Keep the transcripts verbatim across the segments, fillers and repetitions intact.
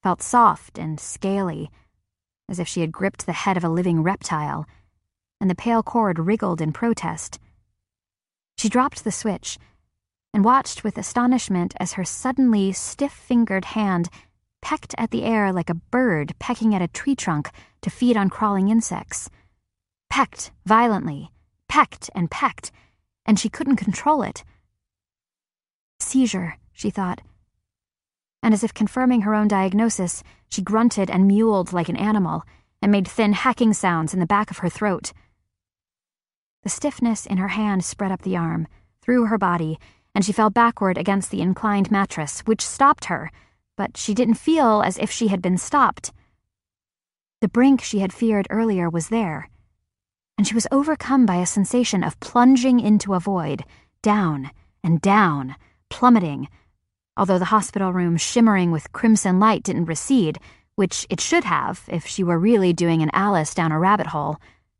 felt soft and scaly, as if she had gripped the head of a living reptile, and the pale cord wriggled in protest. She dropped the switch and watched with astonishment as her suddenly stiff-fingered hand pecked at the air like a bird pecking at a tree trunk to feed on crawling insects. Pecked violently, pecked and pecked, and she couldn't control it. Seizure, she thought. And as if confirming her own diagnosis, she grunted and mewled like an animal and made thin hacking sounds in the back of her throat. The stiffness in her hand spread up the arm, through her body, and she fell backward against the inclined mattress, which stopped her, but she didn't feel as if she had been stopped. The brink she had feared earlier was there, and she was overcome by a sensation of plunging into a void, down and down, plummeting, although the hospital room shimmering with crimson light didn't recede, which it should have if she were really doing an Alice down a rabbit hole.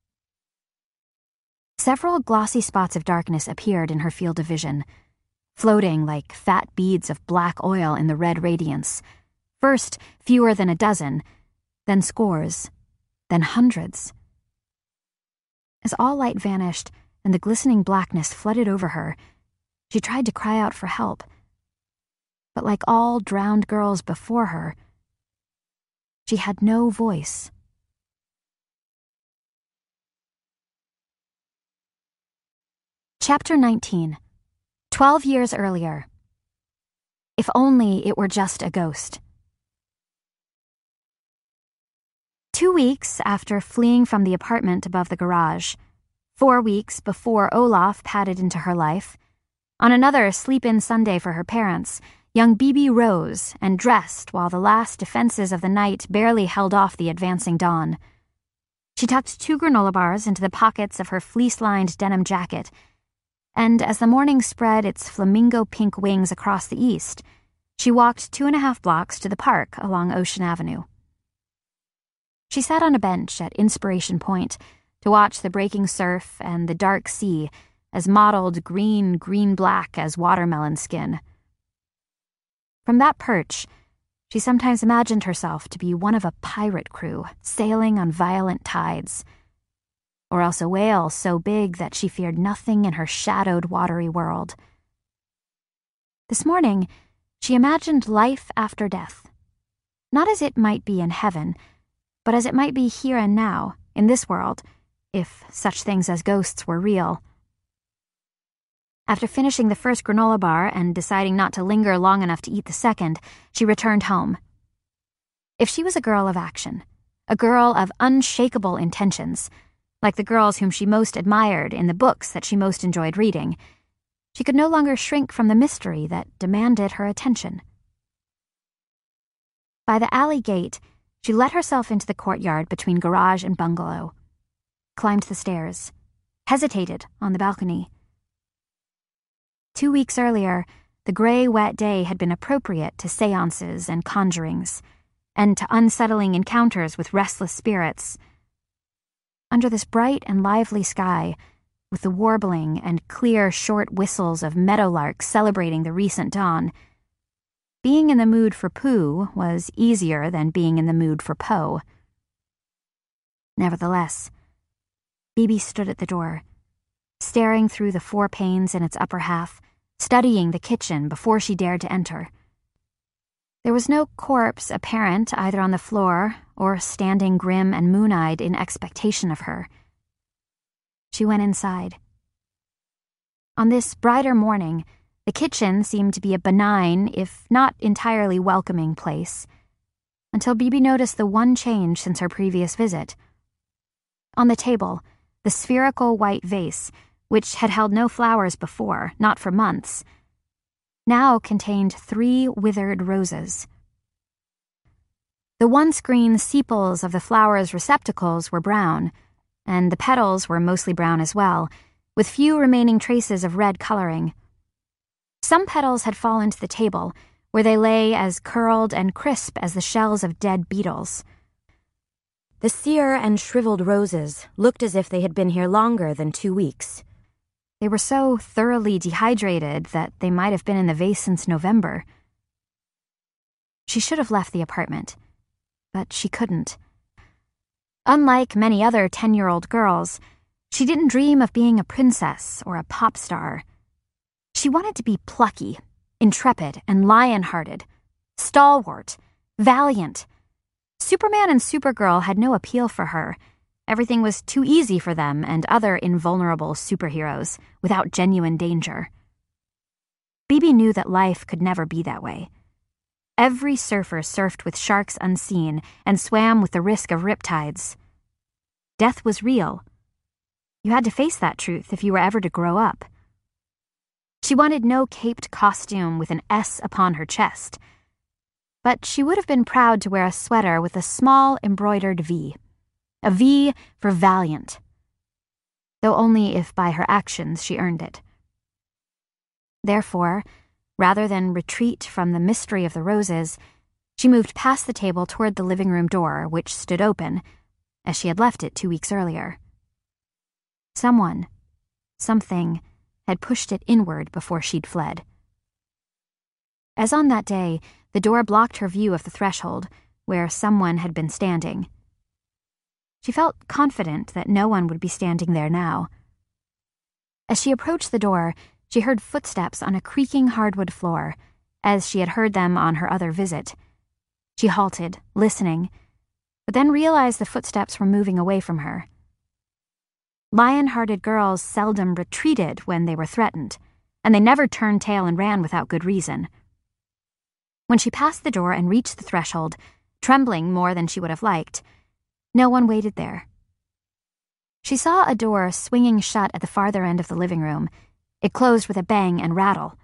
Several glossy spots of darkness appeared in her field of vision, floating like fat beads of black oil in the red radiance. First, fewer than a dozen, then scores, then hundreds. As all light vanished and the glistening blackness flooded over her, she tried to cry out for help. But like all drowned girls before her, she had no voice. Chapter nineteen. Twelve years earlier. If only it were just a ghost. Two weeks after fleeing from the apartment above the garage, four weeks before Olaf padded into her life, on another sleep-in Sunday for her parents, young Bibi rose and dressed while the last defenses of the night barely held off the advancing dawn. She tucked two granola bars into the pockets of her fleece-lined denim jacket, and as the morning spread its flamingo-pink wings across the east, she walked two and a half blocks to the park along Ocean Avenue. She sat on a bench at Inspiration Point to watch the breaking surf and the dark sea as mottled green, green-black as watermelon skin. From that perch, she sometimes imagined herself to be one of a pirate crew sailing on violent tides, or else a whale so big that she feared nothing in her shadowed watery world. This morning, she imagined life after death, not as it might be in heaven, but as it might be here and now, in this world, if such things as ghosts were real. After finishing the first granola bar and deciding not to linger long enough to eat the second, she returned home. If she was a girl of action, a girl of unshakable intentions, like the girls whom she most admired in the books that she most enjoyed reading, she could no longer shrink from the mystery that demanded her attention. By the alley gate, she let herself into the courtyard between garage and bungalow, climbed the stairs, hesitated on the balcony. Two weeks earlier, the gray, wet day had been appropriate to seances and conjurings, and to unsettling encounters with restless spirits. Under this bright and lively sky, with the warbling and clear, short whistles of meadowlarks celebrating the recent dawn, being in the mood for Pooh was easier than being in the mood for Poe. Nevertheless, Bibi stood at the door, staring through the four panes in its upper half, studying the kitchen before she dared to enter. There was no corpse apparent either on the floor or standing grim and moon-eyed in expectation of her. She went inside. On this brighter morning, the kitchen seemed to be a benign, if not entirely welcoming place, until Bibi noticed the one change since her previous visit. On the table, the spherical white vase, which had held no flowers before, not for months, now contained three withered roses. The once green sepals of the flowers' receptacles were brown, and the petals were mostly brown as well, with few remaining traces of red coloring. Some petals had fallen to the table, where they lay as curled and crisp as the shells of dead beetles. The sere and shriveled roses looked as if they had been here longer than two weeks. They were so thoroughly dehydrated that they might have been in the vase since November. She should have left the apartment, but she couldn't. Unlike many other ten-year-old girls, she didn't dream of being a princess or a pop star. She wanted to be plucky, intrepid, and lion-hearted, stalwart, valiant. Superman and Supergirl had no appeal for her. Everything was too easy for them and other invulnerable superheroes without genuine danger. Bibi knew that life could never be that way. Every surfer surfed with sharks unseen and swam with the risk of riptides. Death was real. You had to face that truth if you were ever to grow up. She wanted no caped costume with an S upon her chest, but she would have been proud to wear a sweater with a small embroidered V. A V for valiant, though only if by her actions she earned it. Therefore, rather than retreat from the mystery of the roses, she moved past the table toward the living room door, which stood open, as she had left it two weeks earlier. Someone, something, had pushed it inward before she'd fled. As on that day, the door blocked her view of the threshold, where someone had been standing. She felt confident that no one would be standing there now. As she approached the door, she heard footsteps on a creaking hardwood floor, as she had heard them on her other visit. She halted, listening, but then realized the footsteps were moving away from her. Lion-hearted girls seldom retreated when they were threatened, and they never turned tail and ran without good reason. When she passed the door and reached the threshold, trembling more than she would have liked, no one waited there. She saw a door swinging shut at the farther end of the living room. It closed with a bang and rattle.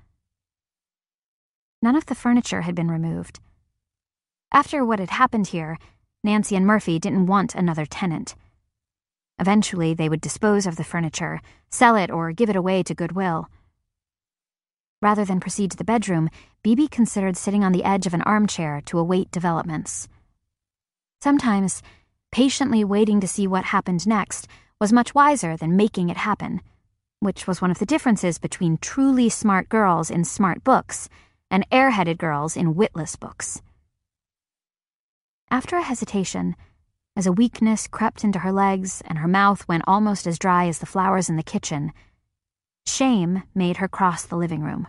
None of the furniture had been removed. After what had happened here, Nancy and Murphy didn't want another tenant. Eventually, they would dispose of the furniture, sell it, or give it away to Goodwill. Rather than proceed to the bedroom, Bibi considered sitting on the edge of an armchair to await developments. Sometimes, patiently waiting to see what happened next was much wiser than making it happen, which was one of the differences between truly smart girls in smart books and airheaded girls in witless books. After a hesitation, as a weakness crept into her legs and her mouth went almost as dry as the flowers in the kitchen, shame made her cross the living room.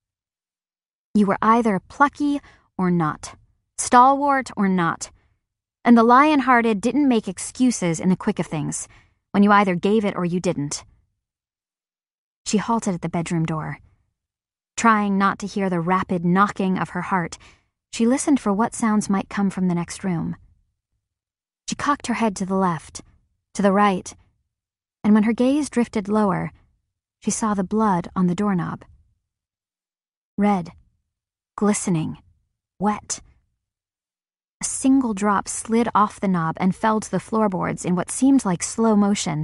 You were either plucky or not, stalwart or not, and the lion-hearted didn't make excuses in the quick of things, when you either gave it or you didn't. She halted at the bedroom door. Trying not to hear the rapid knocking of her heart, she listened for what sounds might come from the next room. She cocked her head to the left, to the right, and when her gaze drifted lower, she saw the blood on the doorknob. Red, glistening, wet. A single drop slid off the knob and fell to the floorboards in what seemed like slow motion.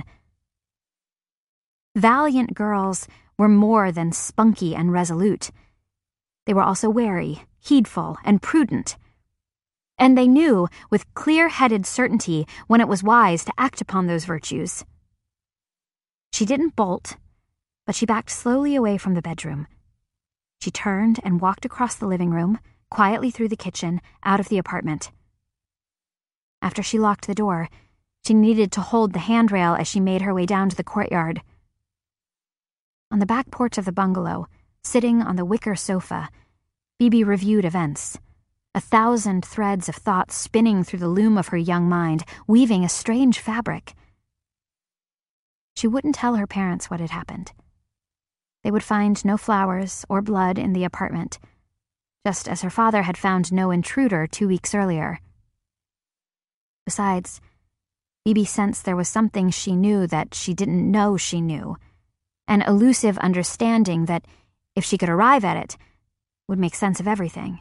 Valiant girls were more than spunky and resolute. They were also wary, heedful, and prudent. And they knew with clear-headed certainty when it was wise to act upon those virtues. She didn't bolt, but she backed slowly away from the bedroom. She turned and walked across the living room, quietly through the kitchen, out of the apartment. After she locked the door, she needed to hold the handrail as she made her way down to the courtyard. On the back porch of the bungalow, sitting on the wicker sofa, Bibi reviewed events, a thousand threads of thought spinning through the loom of her young mind, weaving a strange fabric. She wouldn't tell her parents what had happened. They would find no flowers or blood in the apartment, just as her father had found no intruder two weeks earlier. Besides, Bibi sensed there was something she knew that she didn't know she knew, an elusive understanding that, if she could arrive at it, would make sense of everything.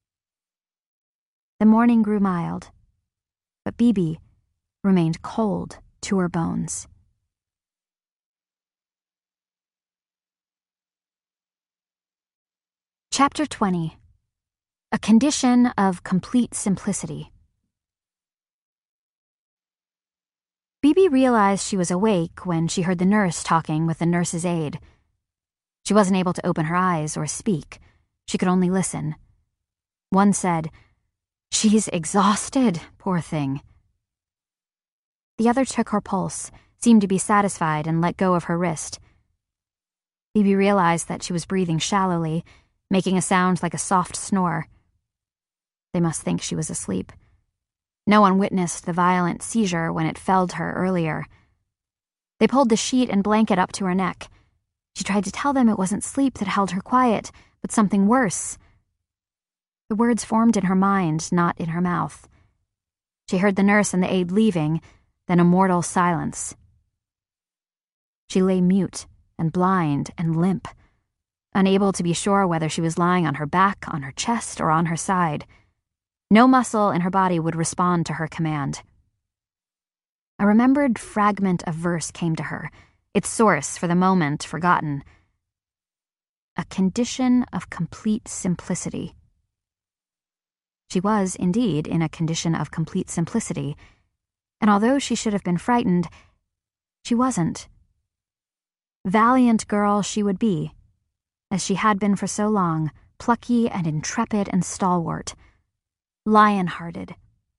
The morning grew mild, but Bibi remained cold to her bones. Chapter twenty. A Condition of Complete Simplicity. Bibi realized she was awake when she heard the nurse talking with the nurse's aide. She wasn't able to open her eyes or speak. She could only listen. One said, She's exhausted, poor thing. The other took her pulse, seemed to be satisfied, and let go of her wrist. Phoebe realized that she was breathing shallowly, making a sound like a soft snore. They must think she was asleep. No one witnessed the violent seizure when it felled her earlier. They pulled the sheet and blanket up to her neck. She tried to tell them it wasn't sleep that held her quiet, but something worse. The words formed in her mind, not in her mouth. She heard the nurse and the aide leaving, then a mortal silence. She lay mute and blind and limp, unable to be sure whether she was lying on her back, on her chest, or on her side. No muscle in her body would respond to her command. A remembered fragment of verse came to her, its source, for the moment, forgotten. A condition of complete simplicity. She was, indeed, in a condition of complete simplicity, and although she should have been frightened, she wasn't. Valiant girl she would be, as she had been for so long, plucky and intrepid and stalwart, lion-hearted.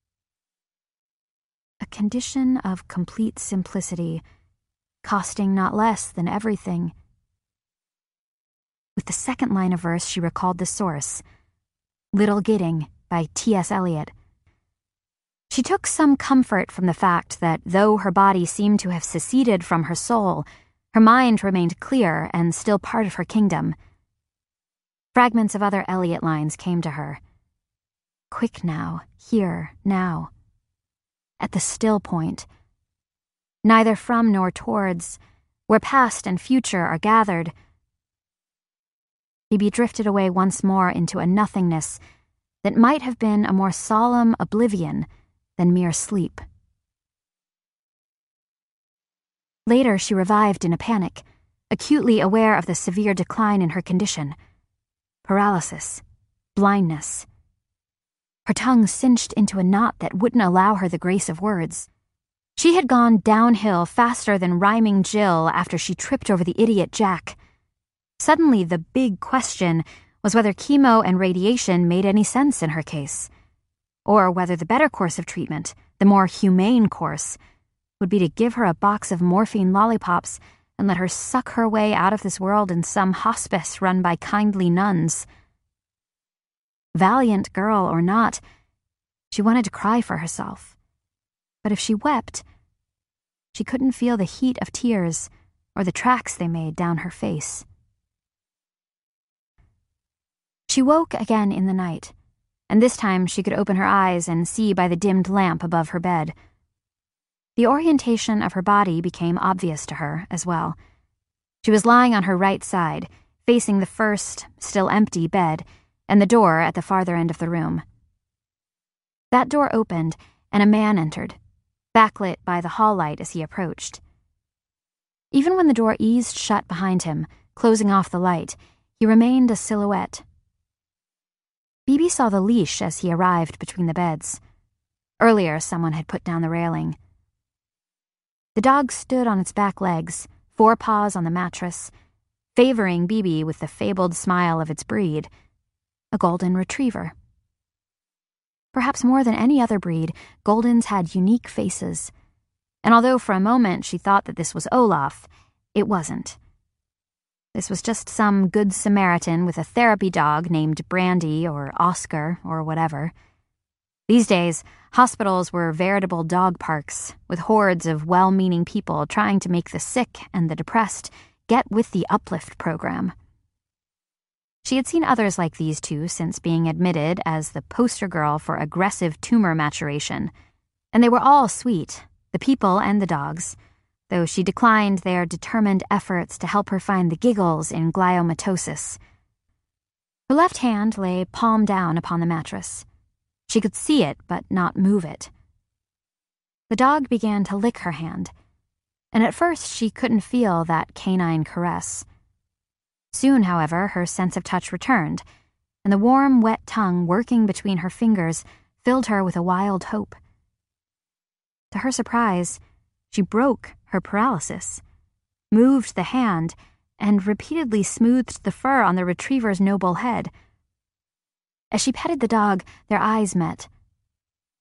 A condition of complete simplicity, costing not less than everything. With the second line of verse, she recalled the source, Little Gidding by T S Eliot. She took some comfort from the fact that though her body seemed to have seceded from her soul, her mind remained clear and still part of her kingdom. Fragments of other Eliot lines came to her. Quick now, here, now. At the still point. Neither from nor towards, where past and future are gathered. Phoebe drifted away once more into a nothingness that might have been a more solemn oblivion than mere sleep. Later, she revived in a panic, acutely aware of the severe decline in her condition. Paralysis, blindness. Her tongue cinched into a knot that wouldn't allow her the grace of words. She had gone downhill faster than rhyming Jill after she tripped over the idiot Jack. Suddenly, the big question was whether chemo and radiation made any sense in her case, or whether the better course of treatment, the more humane course, would be to give her a box of morphine lollipops and let her suck her way out of this world in some hospice run by kindly nuns. Valiant girl or not, she wanted to cry for herself. But if she wept, she couldn't feel the heat of tears or the tracks they made down her face. She woke again in the night, and this time she could open her eyes and see by the dimmed lamp above her bed. The orientation of her body became obvious to her as well. She was lying on her right side, facing the first, still empty bed, and the door at the farther end of the room. That door opened, and a man entered, backlit by the hall light as he approached. Even when the door eased shut behind him, closing off the light, he remained a silhouette. Phoebe saw the leash as he arrived between the beds. Earlier, someone had put down the railing. The dog stood on its back legs, four paws on the mattress, favoring Phoebe with the fabled smile of its breed, a golden retriever. Perhaps more than any other breed, Goldens had unique faces, and although for a moment she thought that this was Olaf, it wasn't. This was just some good Samaritan with a therapy dog named Brandy or Oscar or whatever. These days, hospitals were veritable dog parks, with hordes of well-meaning people trying to make the sick and the depressed get with the Uplift program. She had seen others like these two since being admitted as the poster girl for aggressive tumor maturation, and they were all sweet, the people and the dogs, though she declined their determined efforts to help her find the giggles in gliomatosis. Her left hand lay palm down upon the mattress. She could see it, but not move it. The dog began to lick her hand, and at first she couldn't feel that canine caress. Soon, however, her sense of touch returned, and the warm, wet tongue working between her fingers filled her with a wild hope. To her surprise, she broke her paralysis, moved the hand, and repeatedly smoothed the fur on the retriever's noble head. As she petted the dog, their eyes met,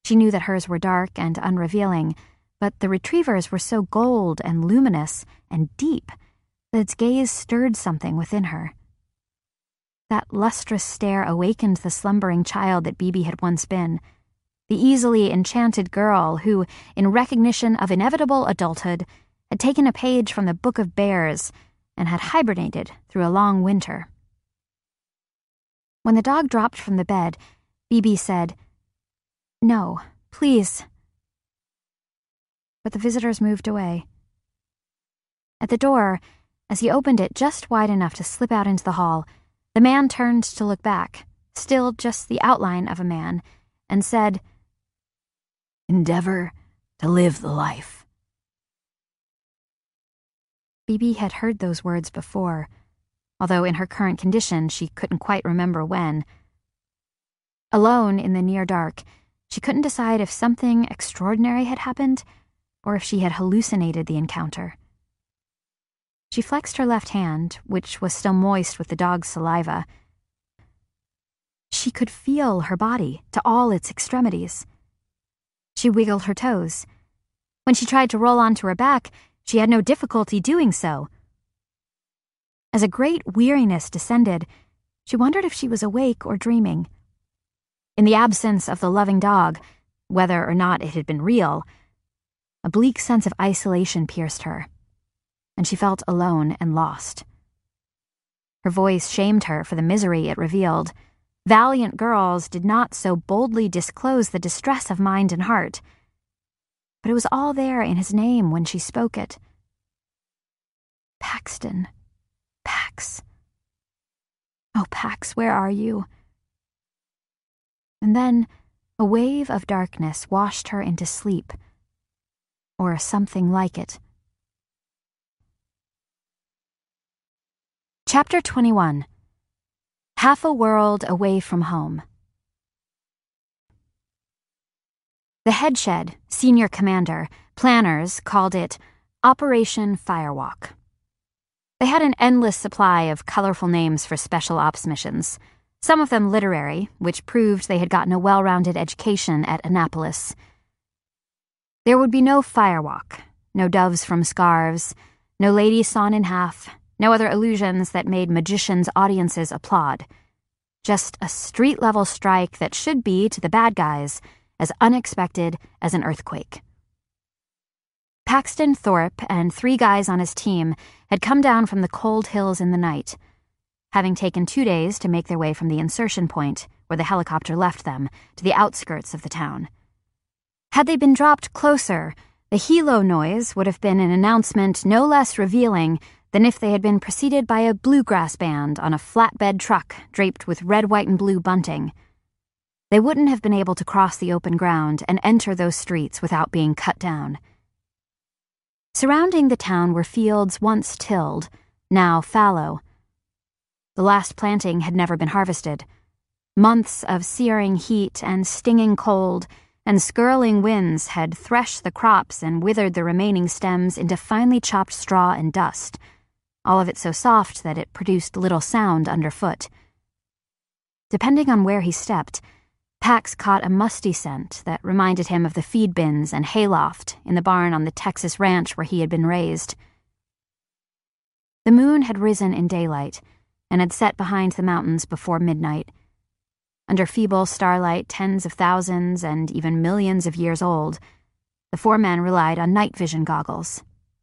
She knew that hers were dark and unrevealing, but the retriever's were so gold and luminous and deep that its gaze stirred something within her. That lustrous stare awakened the slumbering child that Bibi had once been, the easily enchanted girl who, in recognition of inevitable adulthood, had taken a page from the Book of Bears and had hibernated through a long winter. When the dog dropped from the bed, Bibi said, "No, please." But the visitors moved away. At the door, as he opened it just wide enough to slip out into the hall, the man turned to look back, still just the outline of a man, and said, "Endeavor to live the life." Bibi had heard those words before, although in her current condition she couldn't quite remember when. Alone in the near dark, she couldn't decide if something extraordinary had happened or if she had hallucinated the encounter. She flexed her left hand, which was still moist with the dog's saliva. She could feel her body to all its extremities. She wiggled her toes. When she tried to roll onto her back, she had no difficulty doing so. As a great weariness descended, she wondered if she was awake or dreaming. In the absence of the loving dog, whether or not it had been real, a bleak sense of isolation pierced her, and she felt alone and lost. Her voice shamed her for the misery it revealed. Valiant girls did not so boldly disclose the distress of mind and heart, but it was all there in his name when she spoke it. Paxton. Pax. Oh, Pax, where are you? And then a wave of darkness washed her into sleep, or something like it. Chapter twenty-one. Half a World Away from Home. The headshed, senior commander, planners called it Operation Firewalk. They had an endless supply of colorful names for special ops missions, some of them literary, which proved they had gotten a well-rounded education at Annapolis. There would be no firewalk, no doves from scarves, no lady sawn in half, no other illusions that made magicians' audiences applaud. Just a street-level strike that should be, to the bad guys, as unexpected as an earthquake. Paxton Thorpe and three guys on his team had come down from the cold hills in the night, having taken two days to make their way from the insertion point, where the helicopter left them, to the outskirts of the town. Had they been dropped closer, the helo noise would have been an announcement no less revealing than if they had been preceded by a bluegrass band on a flatbed truck draped with red, white, and blue bunting. They wouldn't have been able to cross the open ground and enter those streets without being cut down. Surrounding the town were fields once tilled, now fallow. The last planting had never been harvested. Months of searing heat and stinging cold and skirling winds had threshed the crops and withered the remaining stems into finely chopped straw and dust, all of it so soft that it produced little sound underfoot. Depending on where he stepped, Pax caught a musty scent that reminded him of the feed bins and hayloft in the barn on the Texas ranch where he had been raised. The moon had risen in daylight and had set behind the mountains before midnight. Under feeble starlight tens of thousands and even millions of years old, the four men relied on night vision goggles.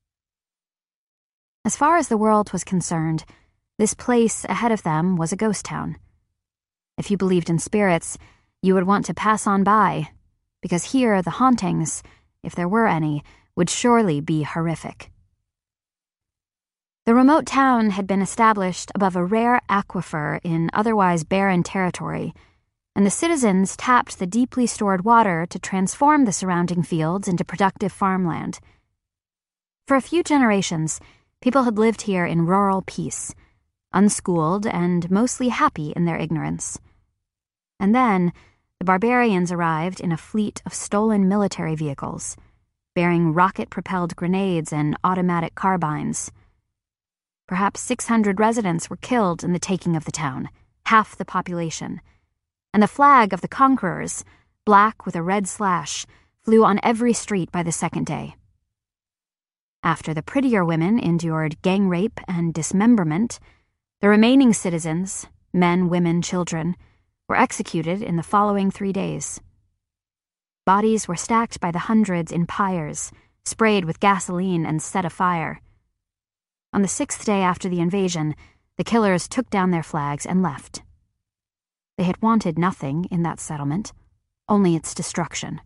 As far as the world was concerned, this place ahead of them was a ghost town. If you believed in spirits, you would want to pass on by, because here the hauntings, if there were any, would surely be horrific. The remote town had been established above a rare aquifer in otherwise barren territory, and the citizens tapped the deeply stored water to transform the surrounding fields into productive farmland. For a few generations, people had lived here in rural peace, unschooled and mostly happy in their ignorance. And then, the barbarians arrived in a fleet of stolen military vehicles, bearing rocket-propelled grenades and automatic carbines. Perhaps six hundred residents were killed in the taking of the town, half the population, and the flag of the conquerors, black with a red slash, flew on every street by the second day. After the prettier women endured gang rape and dismemberment, the remaining citizens, men, women, children, were executed in the following three days. Bodies were stacked by the hundreds in pyres, sprayed with gasoline and set afire. On the sixth day after the invasion, the killers took down their flags and left. They had wanted nothing in that settlement, only its destruction.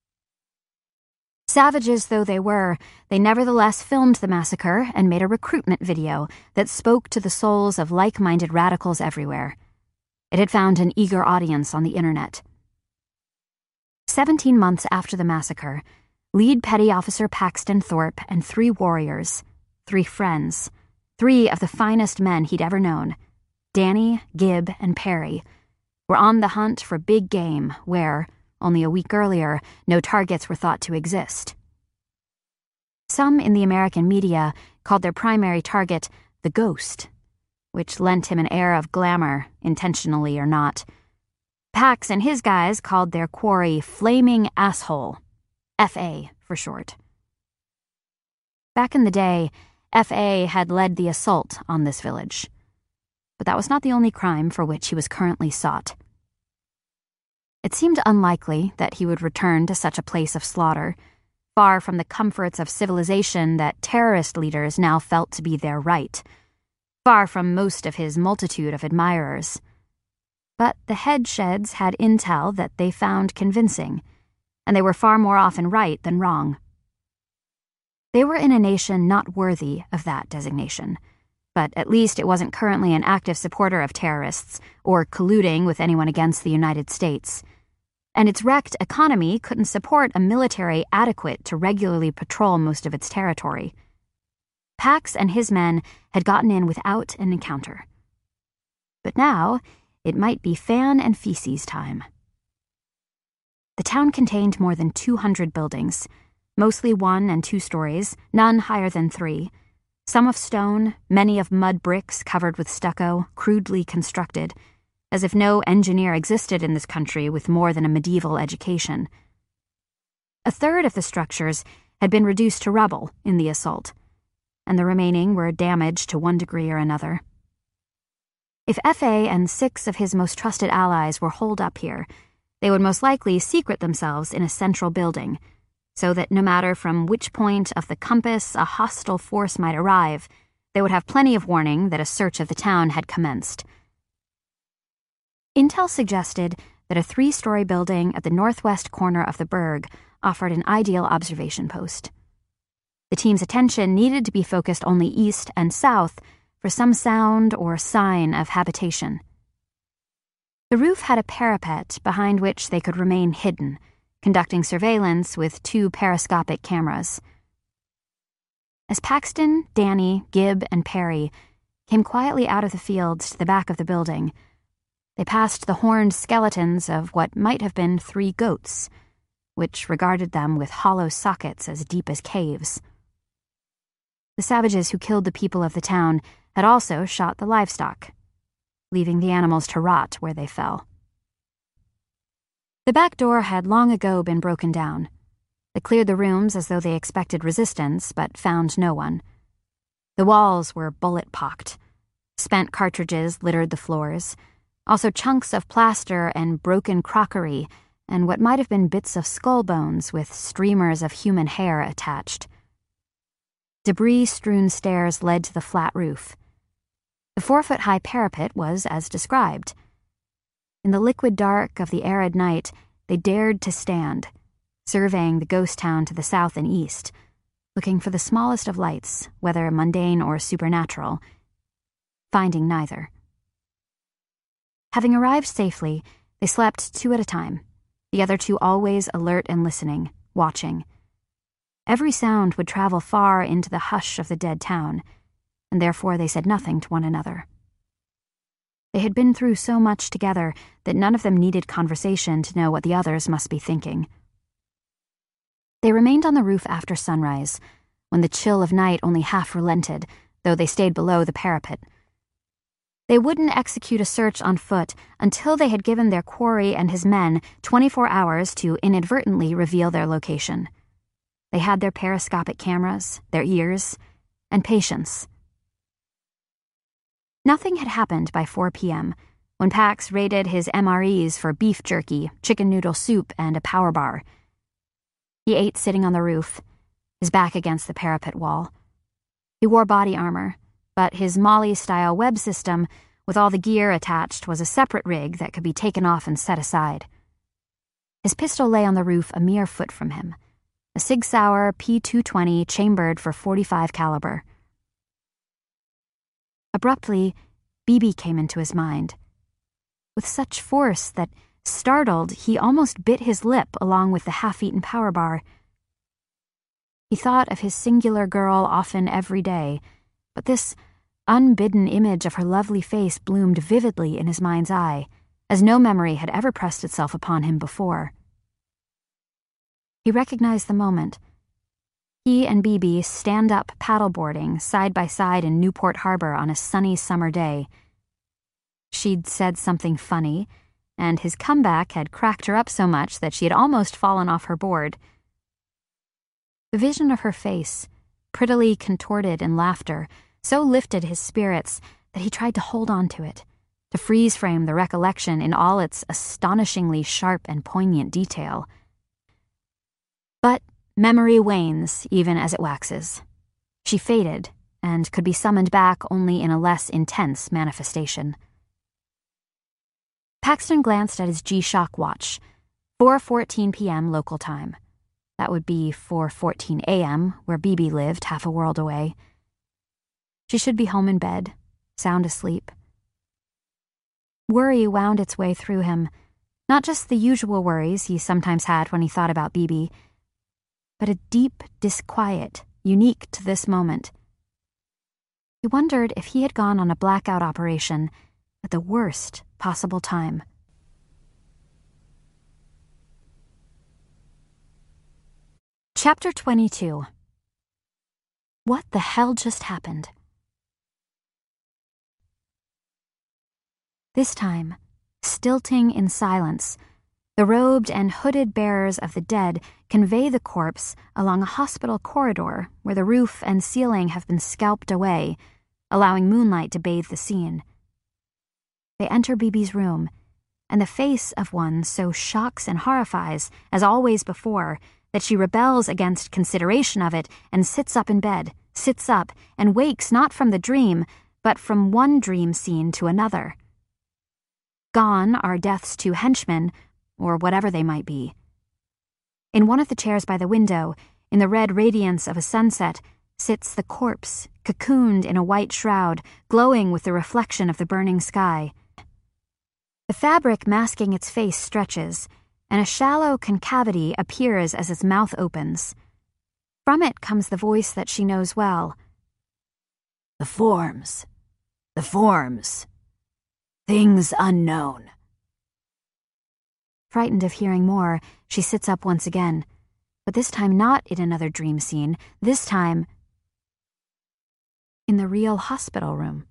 Savages though they were, they nevertheless filmed the massacre and made a recruitment video that spoke to the souls of like-minded radicals everywhere. It had found an eager audience on the internet. Seventeen months after the massacre, Lead Petty Officer Paxton Thorpe and three warriors, three friends, three of the finest men he'd ever known, Danny, Gibb, and Perry, were on the hunt for big game where, only a week earlier, no targets were thought to exist. Some in the American media called their primary target the Ghost, which lent him an air of glamour, intentionally or not. Pax and his guys called their quarry Flaming Asshole, F A for short. Back in the day, F A had led the assault on this village, but that was not the only crime for which he was currently sought. It seemed unlikely that he would return to such a place of slaughter, far from the comforts of civilization that terrorist leaders now felt to be their right, far from most of his multitude of admirers. But the headsheds had intel that they found convincing, and they were far more often right than wrong. They were in a nation not worthy of that designation, but at least it wasn't currently an active supporter of terrorists or colluding with anyone against the United States. And its wrecked economy couldn't support a military adequate to regularly patrol most of its territory. Pax and his men had gotten in without an encounter. But now, it might be fan and feces time. The town contained more than two hundred buildings, mostly one and two stories, none higher than three, some of stone, many of mud bricks covered with stucco, crudely constructed, as if no engineer existed in this country with more than a medieval education. A third of the structures had been reduced to rubble in the assault, and the remaining were damaged to one degree or another. If F A and six of his most trusted allies were holed up here, they would most likely secret themselves in a central building, so that no matter from which point of the compass a hostile force might arrive, they would have plenty of warning that a search of the town had commenced. Intel suggested that a three-story building at the northwest corner of the burg offered an ideal observation post. The team's attention needed to be focused only east and south for some sound or sign of habitation. The roof had a parapet behind which they could remain hidden, conducting surveillance with two periscopic cameras. As Paxton, Danny, Gibb, and Perry came quietly out of the fields to the back of the building, they passed the horned skeletons of what might have been three goats, which regarded them with hollow sockets as deep as caves. The savages who killed the people of the town had also shot the livestock, leaving the animals to rot where they fell. The back door had long ago been broken down. They cleared the rooms as though they expected resistance, but found no one. The walls were bullet-pocked. Spent cartridges littered the floors, also chunks of plaster and broken crockery, and what might have been bits of skull bones with streamers of human hair attached. Debris-strewn stairs led to the flat roof. The four-foot-high parapet was as described. In the liquid dark of the arid night, they dared to stand, surveying the ghost town to the south and east, looking for the smallest of lights, whether mundane or supernatural, finding neither. Having arrived safely, they slept two at a time, the other two always alert and listening, watching. Every sound would travel far into the hush of the dead town, and therefore they said nothing to one another. They had been through so much together that none of them needed conversation to know what the others must be thinking. They remained on the roof after sunrise, when the chill of night only half relented, though they stayed below the parapet. They wouldn't execute a search on foot until they had given their quarry and his men twenty-four hours to inadvertently reveal their location. They had their periscopic cameras, their ears, and patience. Nothing had happened by four p.m. when Pax raided his M R Es for beef jerky, chicken noodle soup, and a power bar. He ate sitting on the roof, his back against the parapet wall. He wore body armor, but his Molly-style web system with all the gear attached was a separate rig that could be taken off and set aside. His pistol lay on the roof a mere foot from him, a Sig Sauer P two twenty chambered for forty-five caliber. Abruptly, Bibi came into his mind. With such force that, startled, he almost bit his lip along with the half-eaten power bar. He thought of his singular girl often every day, but this unbidden image of her lovely face bloomed vividly in his mind's eye, as no memory had ever pressed itself upon him before. He recognized the moment. He and Bibi stand up paddleboarding side by side in Newport Harbor on a sunny summer day. She'd said something funny, and his comeback had cracked her up so much that she had almost fallen off her board. The vision of her face, prettily contorted in laughter, so lifted his spirits that he tried to hold on to it, to freeze-frame the recollection in all its astonishingly sharp and poignant detail. But memory wanes even as it waxes. She faded, and could be summoned back only in a less intense manifestation. Paxton glanced at his G-Shock watch, four fourteen p.m. local time. That would be four fourteen a.m., where Bibi lived half a world away. She should be home in bed, sound asleep. Worry wound its way through him, not just the usual worries he sometimes had when he thought about Bibi, but a deep disquiet unique to this moment. He wondered if he had gone on a blackout operation at the worst possible time. Chapter twenty-two. What the hell just happened? This time, stilting in silence, the robed and hooded bearers of the dead convey the corpse along a hospital corridor where the roof and ceiling have been scalped away, allowing moonlight to bathe the scene. They enter Bibi's room, and the face of one so shocks and horrifies, as always before, that she rebels against consideration of it and sits up in bed, sits up, and wakes not from the dream, but from one dream scene to another. Gone are Death's two henchmen, or whatever they might be. In one of the chairs by the window, in the red radiance of a sunset, sits the corpse, cocooned in a white shroud, glowing with the reflection of the burning sky. The fabric masking its face stretches, and a shallow concavity appears as its mouth opens. From it comes the voice that she knows well. The forms. The forms. Things unknown. Frightened of hearing more, she sits up once again, but this time not in another dream scene, this time in the real hospital room.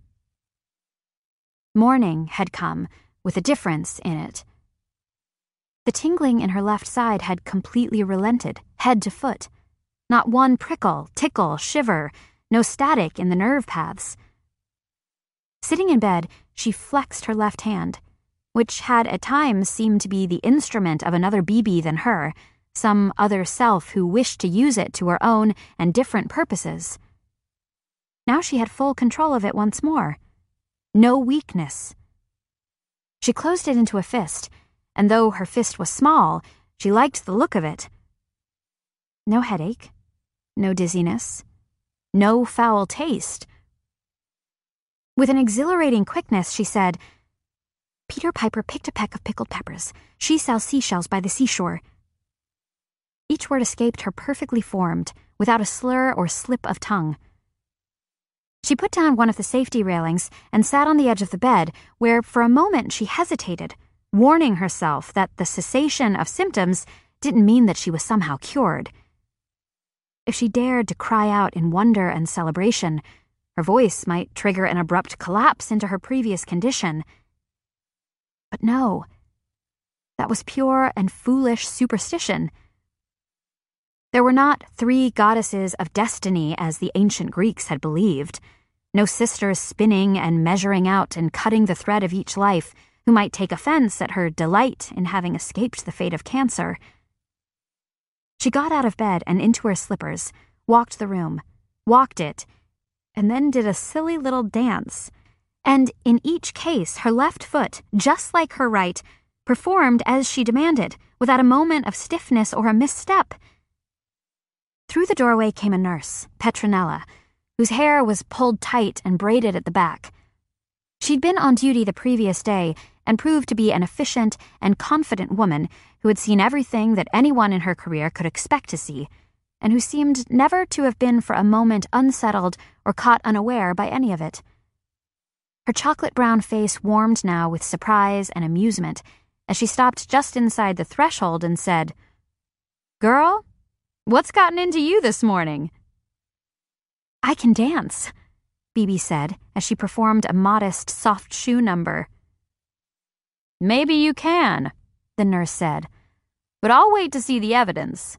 Morning had come, with a difference in it. The tingling in her left side had completely relented, head to foot. Not one prickle, tickle, shiver, no static in the nerve paths. Sitting in bed, she flexed her left hand, which had at times seemed to be the instrument of another Bibi than her, some other self who wished to use it to her own and different purposes. Now she had full control of it once more. No weakness. She closed it into a fist, and though her fist was small, she liked the look of it. No headache, no dizziness, no foul taste. With an exhilarating quickness, she said, Peter Piper picked a peck of pickled peppers. She sells seashells by the seashore. Each word escaped her perfectly formed, without a slur or slip of tongue. She put down one of the safety railings and sat on the edge of the bed, where for a moment she hesitated, warning herself that the cessation of symptoms didn't mean that she was somehow cured. If she dared to cry out in wonder and celebration, Her voice might trigger an abrupt collapse into her previous condition. But no, that was pure and foolish superstition. There were not three goddesses of destiny as the ancient Greeks had believed, no sisters spinning and measuring out and cutting the thread of each life who might take offense at her delight in having escaped the fate of cancer. She got out of bed and into her slippers, walked the room, walked it, and then did a silly little dance. And in each case, her left foot, just like her right, performed as she demanded, without a moment of stiffness or a misstep. Through the doorway came a nurse, Petronella, whose hair was pulled tight and braided at the back. She'd been on duty the previous day and proved to be an efficient and confident woman who had seen everything that anyone in her career could expect to see, and who seemed never to have been for a moment unsettled or caught unaware by any of it. Her chocolate-brown face warmed now with surprise and amusement as she stopped just inside the threshold and said, "Girl, what's gotten into you this morning?" "I can dance," Bebe said as she performed a modest soft shoe number. "Maybe you can," the nurse said, "but I'll wait to see the evidence."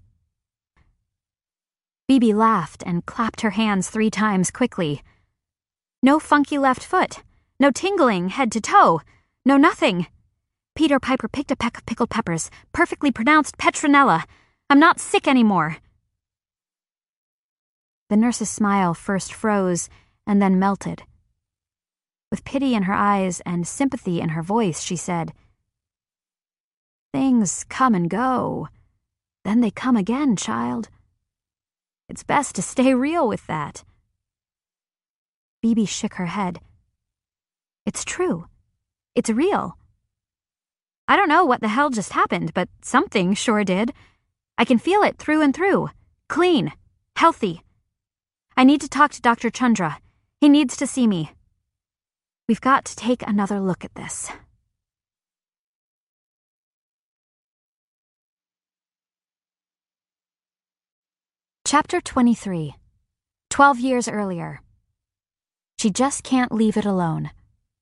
Bebe laughed and clapped her hands three times quickly. No funky left foot, no tingling head to toe, no nothing. Peter Piper picked a peck of pickled peppers, perfectly pronounced Petronella. I'm not sick anymore. The nurse's smile first froze and then melted. With pity in her eyes and sympathy in her voice, she said, "Things come and go. Then they come again, child. It's best to stay real with that." Bebe shook her head. "It's true. It's real. I don't know what the hell just happened, but something sure did. I can feel it through and through. Clean. Healthy. I need to talk to Doctor Chandra. He needs to see me. We've got to take another look at this." Chapter twenty-three. Twelve years earlier. She just can't leave it alone.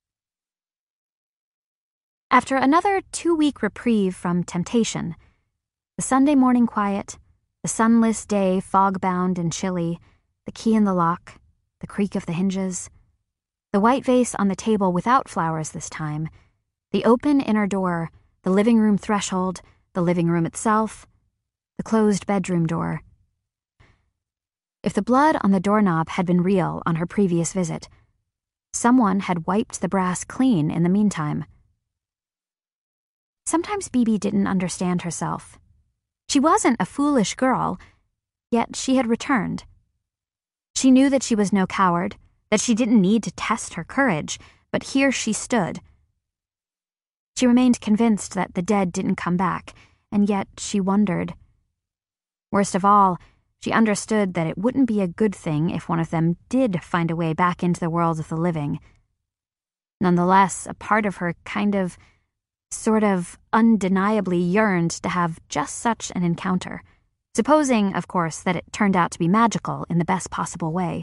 After another two-week reprieve from temptation, the Sunday morning quiet, the sunless day fog-bound and chilly, the key in the lock, the creak of the hinges, the white vase on the table without flowers this time, the open inner door, the living room threshold, the living room itself, the closed bedroom door. If the blood on the doorknob had been real on her previous visit, someone had wiped the brass clean in the meantime. Sometimes Bebe didn't understand herself. She wasn't a foolish girl, yet she had returned. She knew that she was no coward, that she didn't need to test her courage, but here she stood. She remained convinced that the dead didn't come back, and yet she wondered. Worst of all, she understood that it wouldn't be a good thing if one of them did find a way back into the world of the living. Nonetheless, a part of her kind of, sort of undeniably yearned to have just such an encounter, supposing, of course, that it turned out to be magical in the best possible way.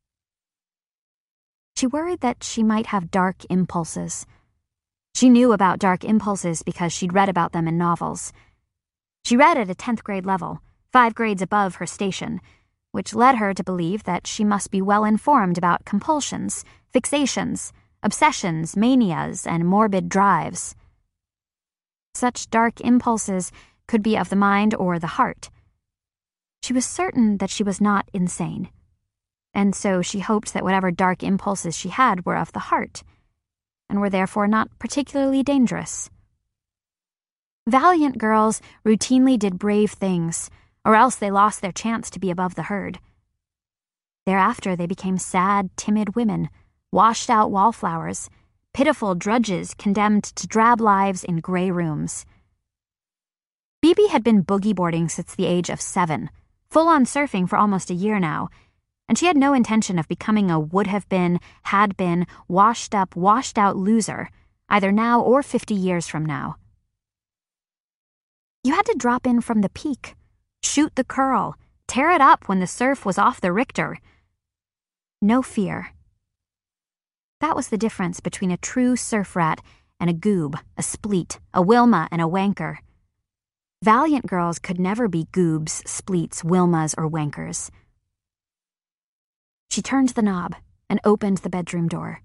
She worried that she might have dark impulses. She knew about dark impulses because she'd read about them in novels. She read at a tenth grade level, five grades above her station, which led her to believe that she must be well informed about compulsions, fixations, obsessions, manias, and morbid drives. Such dark impulses could be of the mind or the heart. She was certain that she was not insane, and so she hoped that whatever dark impulses she had were of the heart, and were therefore not particularly dangerous. Valiant girls routinely did brave things, or else they lost their chance to be above the herd. Thereafter they became sad, timid women, washed-out wallflowers, pitiful drudges condemned to drab lives in gray rooms. Bebe had been boogie boarding since the age of seven, full-on surfing for almost a year now, and she had no intention of becoming a would-have-been, had-been, washed-up, washed-out loser, either now or fifty years from now. You had to drop in from the peak, shoot the curl, tear it up when the surf was off the Richter. No fear, That was the difference between a true surf rat and a goob, a spleet, a Wilma, and a wanker. Valiant girls could never be goobs, spleets, Wilmas, or wankers. She turned the knob and opened the bedroom door.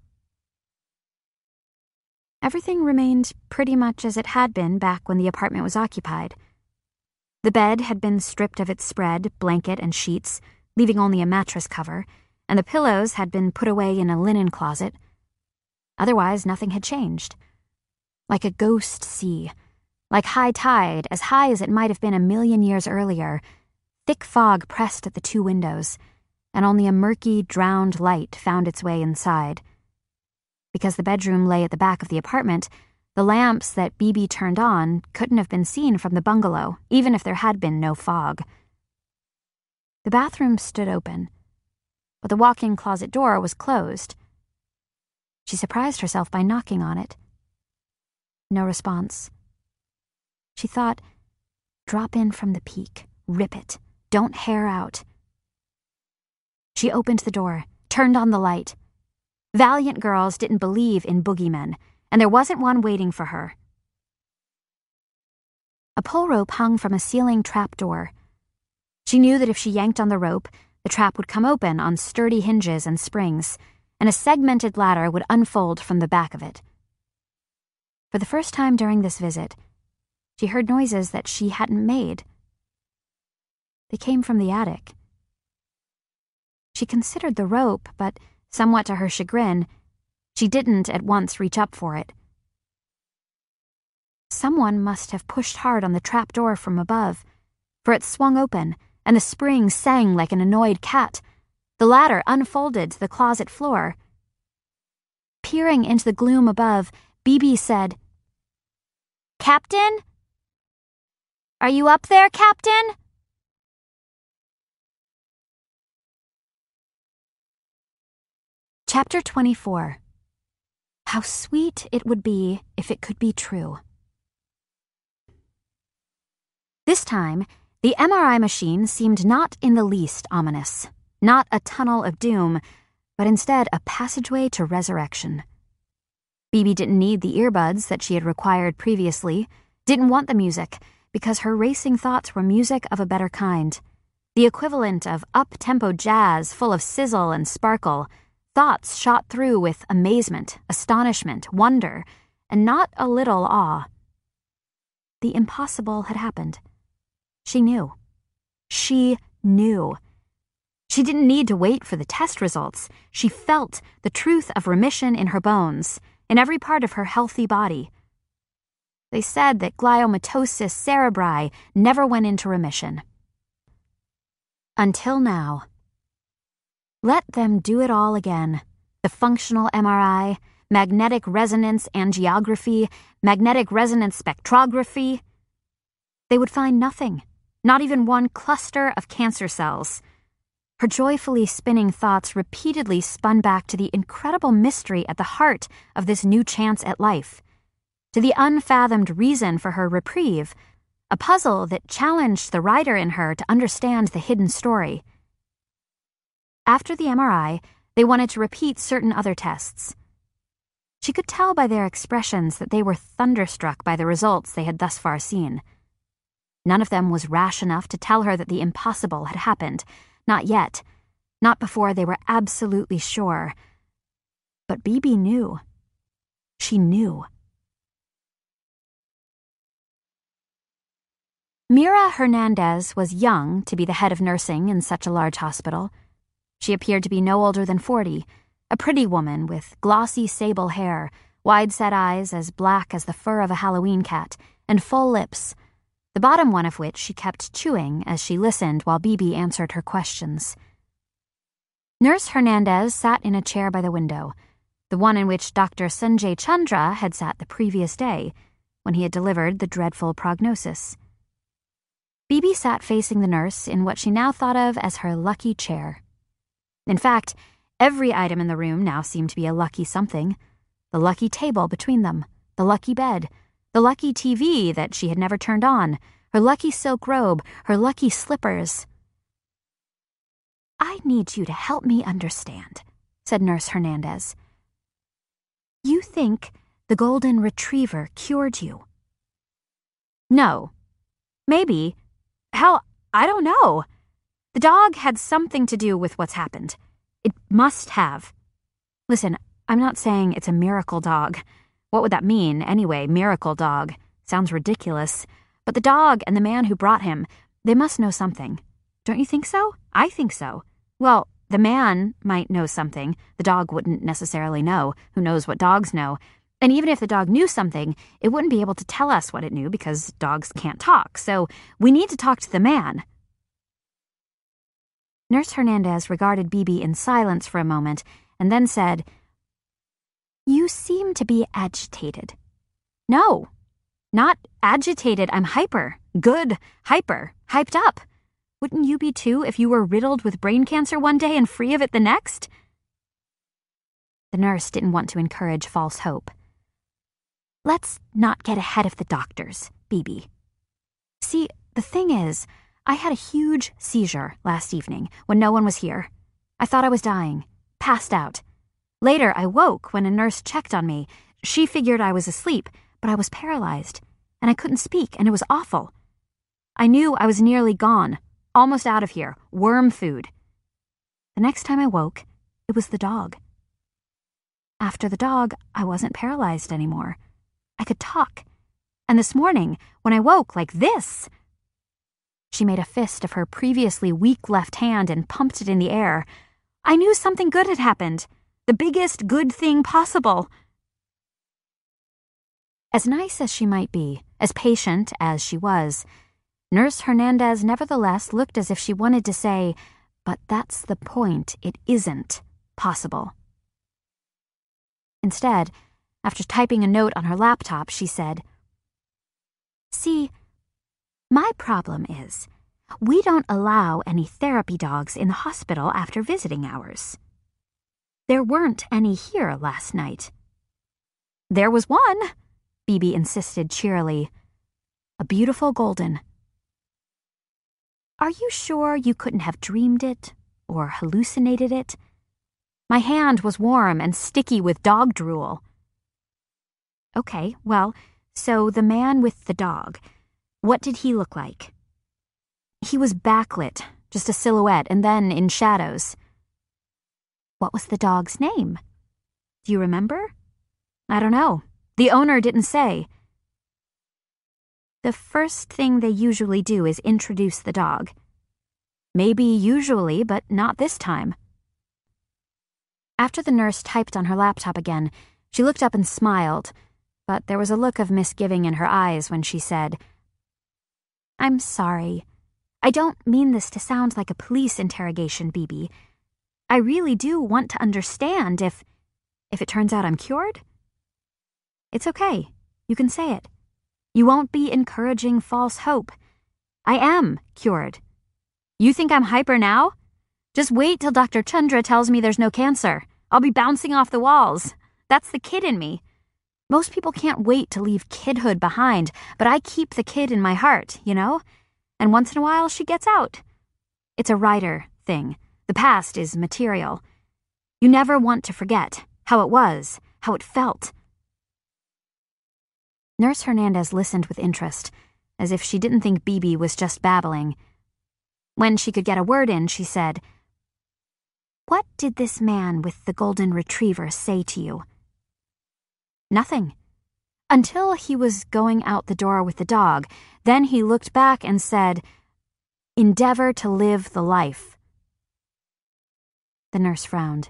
Everything remained pretty much as it had been back when the apartment was occupied. The bed had been stripped of its spread, blanket, and sheets, leaving only a mattress cover, and the pillows had been put away in a linen closet. Otherwise, nothing had changed. Like a ghost sea, like high tide, as high as it might have been a million years earlier, thick fog pressed at the two windows, and only a murky, drowned light found its way inside. Because the bedroom lay at the back of the apartment, the lamps that Bebe turned on couldn't have been seen from the bungalow, even if there had been no fog. The bathroom stood open, but the walk-in closet door was closed. She surprised herself by knocking on it. No response. She thought, drop in from the peak, rip it, don't hair out. She opened the door, turned on the light. Valiant girls didn't believe in boogeymen, and there wasn't one waiting for her. A pull rope hung from a ceiling trap door. She knew that if she yanked on the rope, the trap would come open on sturdy hinges and springs, and a segmented ladder would unfold from the back of it. For the first time during this visit, she heard noises that she hadn't made. They came from the attic. She considered the rope, but, somewhat to her chagrin, she didn't at once reach up for it. Someone must have pushed hard on the trap door from above, for it swung open, and the spring sang like an annoyed cat. The ladder unfolded to the closet floor. Peering into the gloom above, Bebe said, "Captain? Are you up there, Captain?" Chapter twenty-four. How sweet it would be if it could be true. This time, the M R I machine seemed not in the least ominous, not a tunnel of doom, but instead a passageway to resurrection. Bebe didn't need the earbuds that she had required previously, didn't want the music, because her racing thoughts were music of a better kind, the equivalent of up-tempo jazz full of sizzle and sparkle, thoughts shot through with amazement, astonishment, wonder, and not a little awe. The impossible had happened. She knew. She knew. She didn't need to wait for the test results. She felt the truth of remission in her bones, in every part of her healthy body. They said that gliomatosis cerebri never went into remission. Until now. Let them do it all again. The functional M R I, magnetic resonance angiography, magnetic resonance spectrography. They would find nothing, not even one cluster of cancer cells. Her joyfully spinning thoughts repeatedly spun back to the incredible mystery at the heart of this new chance at life, to the unfathomed reason for her reprieve, a puzzle that challenged the writer in her to understand the hidden story. After the M R I, they wanted to repeat certain other tests. She could tell by their expressions that they were thunderstruck by the results they had thus far seen. None of them was rash enough to tell her that the impossible had happened. Not yet. Not before they were absolutely sure. But Bebe knew. She knew. Mira Hernandez was young to be the head of nursing in such a large hospital. She appeared to be no older than forty, a pretty woman with glossy sable hair, wide-set eyes as black as the fur of a Halloween cat, and full lips, the bottom one of which she kept chewing as she listened while Bebe answered her questions. Nurse Hernandez sat in a chair by the window, the one in which Doctor Sanjay Chandra had sat the previous day, when he had delivered the dreadful prognosis. Bebe sat facing the nurse in what she now thought of as her lucky chair. In fact, every item in the room now seemed to be a lucky something. The lucky table between them, the lucky bed, the lucky T V that she had never turned on, her lucky silk robe, her lucky slippers. "I need you to help me understand," said Nurse Hernandez. You think the golden retriever cured you? No. Maybe. Hell, I don't know. The dog had something to do with what's happened. It must have. Listen, I'm not saying it's a miracle dog. What would that mean, anyway, miracle dog? Sounds ridiculous. But the dog and the man who brought him, they must know something. Don't you think so? I think so. Well, the man might know something. The dog wouldn't necessarily know. Who knows what dogs know? And even if the dog knew something, it wouldn't be able to tell us what it knew because dogs can't talk. So we need to talk to the man. Nurse Hernandez regarded Bibi in silence for a moment and then said, You seem to be agitated. No, not agitated. I'm hyper. Good. Hyper. Hyped up. Wouldn't you be too if you were riddled with brain cancer one day and free of it the next? The nurse didn't want to encourage false hope. Let's not get ahead of the doctors, Bibi. See, the thing is, I had a huge seizure last evening when no one was here. I thought I was dying, passed out. Later, I woke when a nurse checked on me. She figured I was asleep, but I was paralyzed, and I couldn't speak, and it was awful. I knew I was nearly gone, almost out of here, worm food. The next time I woke, it was the dog. After the dog, I wasn't paralyzed anymore. I could talk. And this morning, when I woke like this... She made a fist of her previously weak left hand and pumped it in the air. I knew something good had happened. The biggest good thing possible. As nice as she might be, as patient as she was, Nurse Hernandez nevertheless looked as if she wanted to say, but that's the point, it isn't possible. Instead, after typing a note on her laptop, she said, See, my problem is, we don't allow any therapy dogs in the hospital after visiting hours. There weren't any here last night. There was one, Bibi insisted cheerily. A beautiful golden. Are you sure you couldn't have dreamed it or hallucinated it? My hand was warm and sticky with dog drool. Okay, well, so the man with the dog, what did he look like? He was backlit, just a silhouette, and then in shadows. What was the dog's name? Do you remember? I don't know. The owner didn't say. The first thing they usually do is introduce the dog. Maybe usually, but not this time. After the nurse typed on her laptop again, she looked up and smiled, but there was a look of misgiving in her eyes when she said, I'm sorry. I don't mean this to sound like a police interrogation, Bibi. I really do want to understand if... if it turns out I'm cured. It's okay. You can say it. You won't be encouraging false hope. I am cured. You think I'm hyper now? Just wait till Doctor Chandra tells me there's no cancer. I'll be bouncing off the walls. That's the kid in me. Most people can't wait to leave kidhood behind, but I keep the kid in my heart, you know? And once in a while, she gets out. It's a writer thing. The past is material. You never want to forget how it was, how it felt. Nurse Hernandez listened with interest, as if she didn't think Bibi was just babbling. When she could get a word in, she said, What did this man with the golden retriever say to you? Nothing. Until he was going out the door with the dog, then he looked back and said, Endeavor to live the life. The nurse frowned.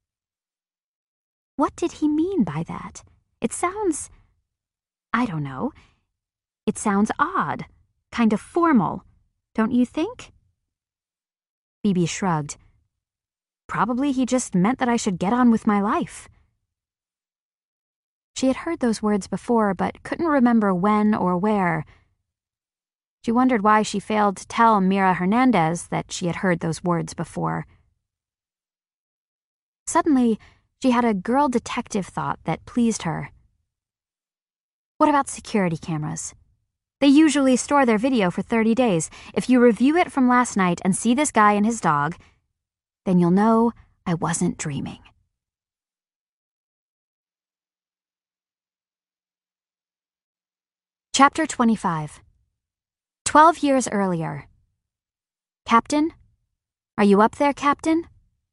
What did he mean by that? It sounds... I don't know. It sounds odd, kind of formal, don't you think? Bibi shrugged. Probably he just meant that I should get on with my life. She had heard those words before, but couldn't remember when or where. She wondered why she failed to tell Mira Hernandez that she had heard those words before. Suddenly, she had a girl detective thought that pleased her. What about security cameras? They usually store their video for thirty days. If you review it from last night and see this guy and his dog, then you'll know I wasn't dreaming. Chapter twenty-five. Twelve years earlier. Captain? Are you up there, Captain?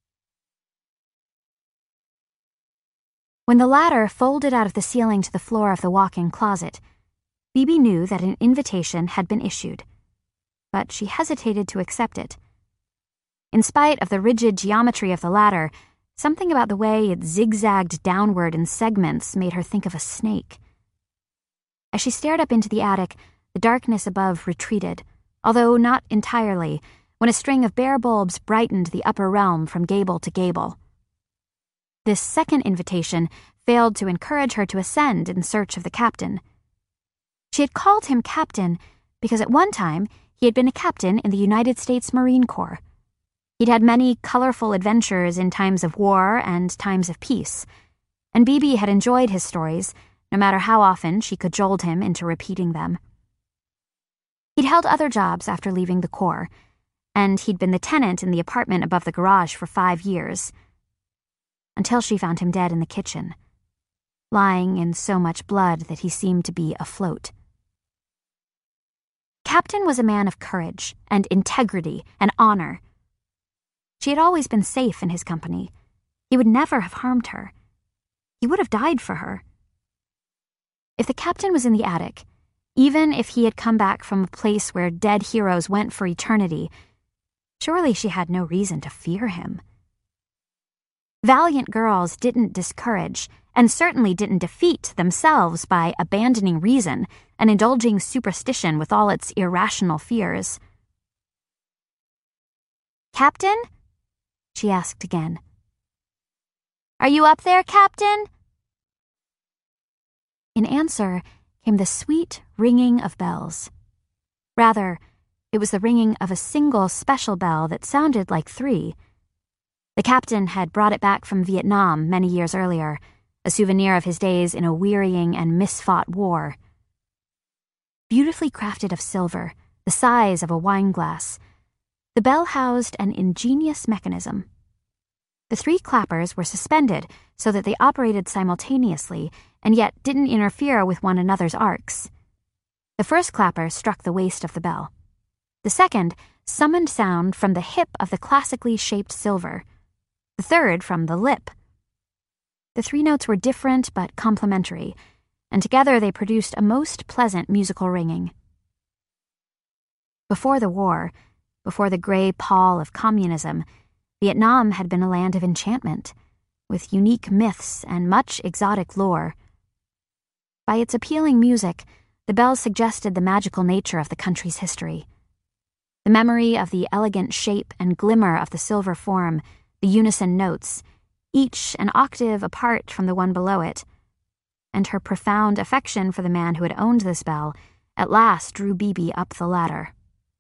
When the ladder folded out of the ceiling to the floor of the walk-in closet, Phoebe knew that an invitation had been issued, but she hesitated to accept it. In spite of the rigid geometry of the ladder, something about the way it zigzagged downward in segments made her think of a snake. As she stared up into the attic, the darkness above retreated, although not entirely, when a string of bare bulbs brightened the upper realm from gable to gable. This second invitation failed to encourage her to ascend in search of the captain. She had called him Captain because at one time he had been a captain in the United States Marine Corps. He'd had many colorful adventures in times of war and times of peace, and Phoebe had enjoyed his stories, no matter how often she cajoled him into repeating them. He'd held other jobs after leaving the Corps, and he'd been the tenant in the apartment above the garage for five years, until she found him dead in the kitchen, lying in so much blood that he seemed to be afloat. Captain was a man of courage and integrity and honor. She had always been safe in his company. He would never have harmed her. He would have died for her. If the captain was in the attic, even if he had come back from a place where dead heroes went for eternity, surely she had no reason to fear him. Valiant girls didn't discourage, and certainly didn't defeat themselves by abandoning reason and indulging superstition with all its irrational fears. "Captain?" she asked again. "Are you up there, Captain?" In answer came the sweet ringing of bells. Rather, it was the ringing of a single special bell that sounded like three. The captain had brought it back from Vietnam many years earlier, a souvenir of his days in a wearying and misfought war. Beautifully crafted of silver, the size of a wine glass, the bell housed an ingenious mechanism. The three clappers were suspended so that they operated simultaneously and yet didn't interfere with one another's arcs. The first clapper struck the waist of the bell. The second summoned sound from the hip of the classically shaped silver. The third from the lip. The three notes were different but complementary, and together they produced a most pleasant musical ringing. Before the war, before the gray pall of communism, Vietnam had been a land of enchantment, with unique myths and much exotic lore. By its appealing music, the bell suggested the magical nature of the country's history. The memory of the elegant shape and glimmer of the silver form, the unison notes, each an octave apart from the one below it, and her profound affection for the man who had owned this bell at last drew Phoebe up the ladder.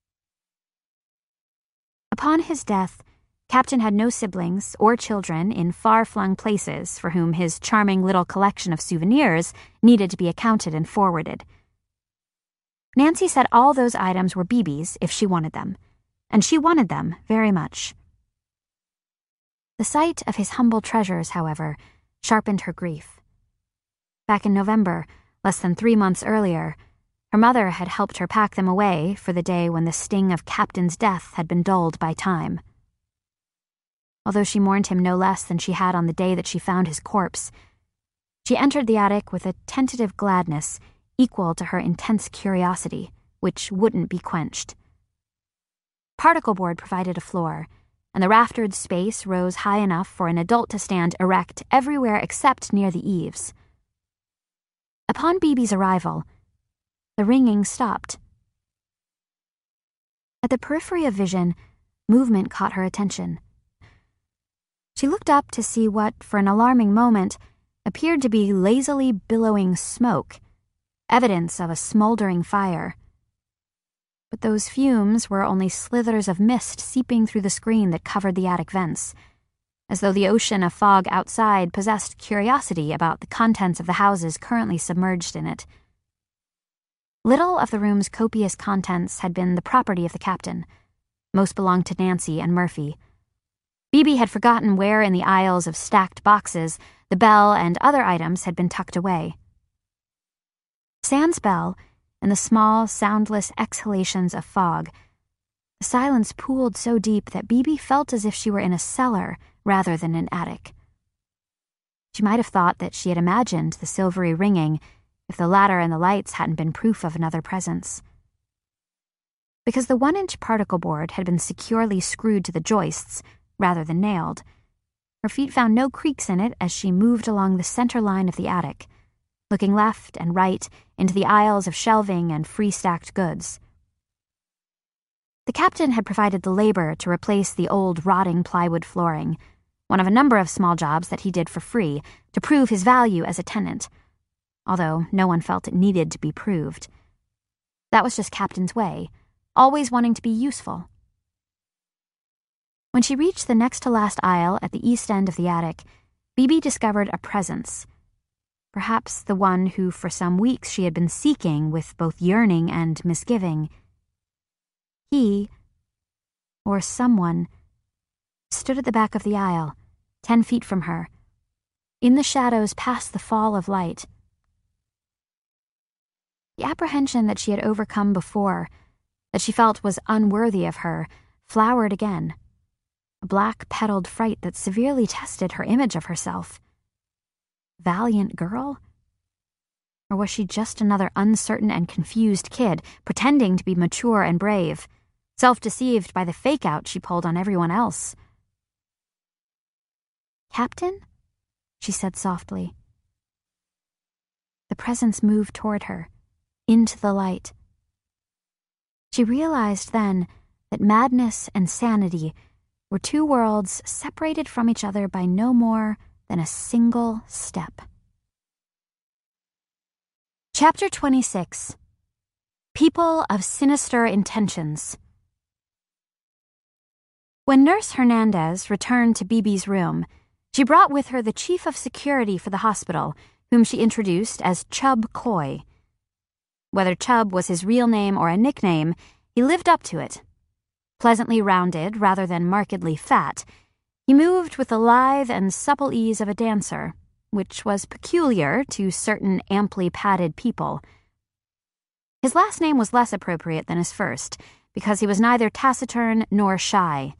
Upon his death, Captain had no siblings or children in far-flung places for whom his charming little collection of souvenirs needed to be accounted and forwarded. Nancy said all those items were Phoebe's if she wanted them, and she wanted them very much. The sight of his humble treasures, however, sharpened her grief. Back in November, less than three months earlier, her mother had helped her pack them away for the day when the sting of Captain's death had been dulled by time. Although she mourned him no less than she had on the day that she found his corpse, she entered the attic with a tentative gladness equal to her intense curiosity, which wouldn't be quenched. Particle board provided a floor, and the raftered space rose high enough for an adult to stand erect everywhere except near the eaves. Upon Phoebe's arrival, the ringing stopped. At the periphery of vision, movement caught her attention. She looked up to see what, for an alarming moment, appeared to be lazily billowing smoke, evidence of a smoldering fire. But those fumes were only slithers of mist seeping through the screen that covered the attic vents, as though the ocean of fog outside possessed curiosity about the contents of the houses currently submerged in it. Little of the room's copious contents had been the property of the captain. Most belonged to Nancy and Murphy. Phoebe had forgotten where in the aisles of stacked boxes the bell and other items had been tucked away. Sans bell, and the small, soundless exhalations of fog. The silence pooled so deep that Bebe felt as if she were in a cellar rather than an attic. She might have thought that she had imagined the silvery ringing if the ladder and the lights hadn't been proof of another presence. Because the one-inch particle board had been securely screwed to the joists rather than nailed, her feet found no creaks in it as she moved along the center line of the attic, looking left and right into the aisles of shelving and free-stacked goods. The captain had provided the labor to replace the old rotting plywood flooring, one of a number of small jobs that he did for free to prove his value as a tenant, although no one felt it needed to be proved. That was just Captain's way, always wanting to be useful. When she reached the next-to-last aisle at the east end of the attic, Bebe discovered a presence, perhaps the one who for some weeks she had been seeking with both yearning and misgiving. He, or someone, stood at the back of the aisle, ten feet from her, in the shadows past the fall of light. The apprehension that she had overcome before, that she felt was unworthy of her, flowered again, a black-petaled fright that severely tested her image of herself. Valiant girl? Or was she just another uncertain and confused kid, pretending to be mature and brave, self-deceived by the fake-out she pulled on everyone else? "Captain?" she said softly. The presence moved toward her, into the light. She realized then that madness and sanity were two worlds separated from each other by no more than a single step. Chapter twenty-six. People of Sinister Intentions. When Nurse Hernandez returned to Bebe's room, she brought with her the chief of security for the hospital, whom she introduced as Chub Coy. Whether Chub was his real name or a nickname, he lived up to it. Pleasantly rounded rather than markedly fat, he moved with the lithe and supple ease of a dancer, which was peculiar to certain amply padded people. His last name was less appropriate than his first, because he was neither taciturn nor shy.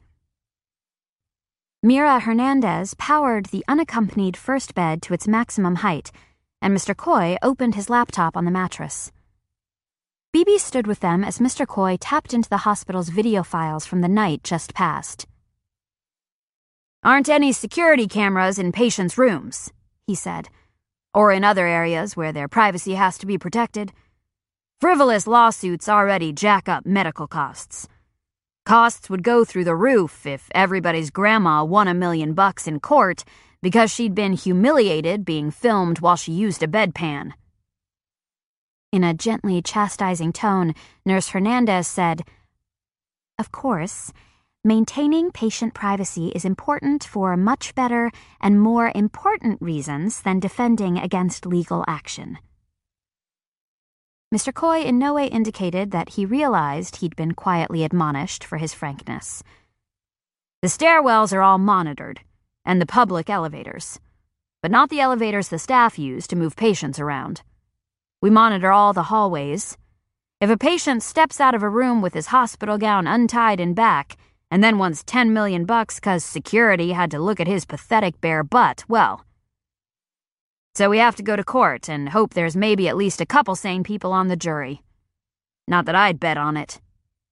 Mira Hernandez powered the unaccompanied first bed to its maximum height, and Mister Coy opened his laptop on the mattress. Bebe stood with them as Mister Coy tapped into the hospital's video files from the night just past. "Aren't any security cameras in patients' rooms," he said, "or in other areas where their privacy has to be protected. Frivolous lawsuits already jack up medical costs. Costs would go through the roof if everybody's grandma won a million bucks in court because she'd been humiliated being filmed while she used a bedpan." In a gently chastising tone, Nurse Hernandez said, "Of course, maintaining patient privacy is important for much better and more important reasons than defending against legal action." Mister Coy in no way indicated that he realized he'd been quietly admonished for his frankness. "The stairwells are all monitored, and the public elevators, but not the elevators the staff use to move patients around. We monitor all the hallways. If a patient steps out of a room with his hospital gown untied in back, and then wants ten million bucks cause security had to look at his pathetic bare butt, well... So we have to go to court and hope there's maybe at least a couple sane people on the jury. Not that I'd bet on it."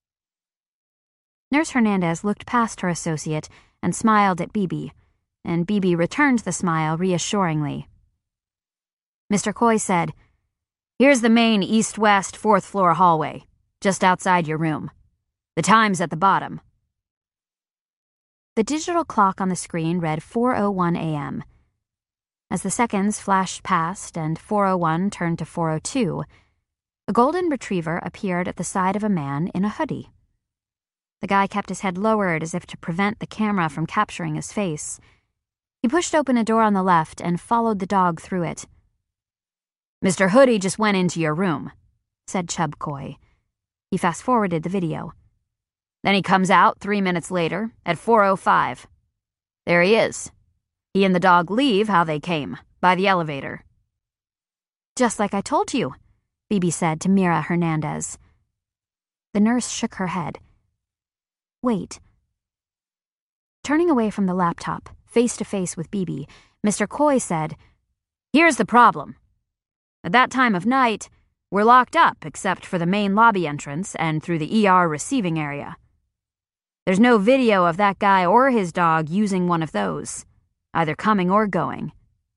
Nurse Hernandez looked past her associate and smiled at Bebe, and Bebe returned the smile reassuringly. Mister Coy said, "Here's the main east-west fourth-floor hallway, just outside your room. The time's at the bottom." The digital clock on the screen read four oh one a.m. As the seconds flashed past and four oh one turned to four oh two, a golden retriever appeared at the side of a man in a hoodie. The guy kept his head lowered as if to prevent the camera from capturing his face. He pushed open a door on the left and followed the dog through it. "Mister Hoodie just went into your room," said Chub Coy. He fast-forwarded the video. "Then he comes out three minutes later at four oh five. There he is. He and the dog leave how they came, by the elevator." "Just like I told you," Phoebe said to Mira Hernandez. The nurse shook her head. Wait. Turning away from the laptop, face to face with Phoebe, Mister Coy said, Here's the problem. At that time of night, we're locked up except for the main lobby entrance and through the E R receiving area. There's no video of that guy or his dog using one of those, either coming or going.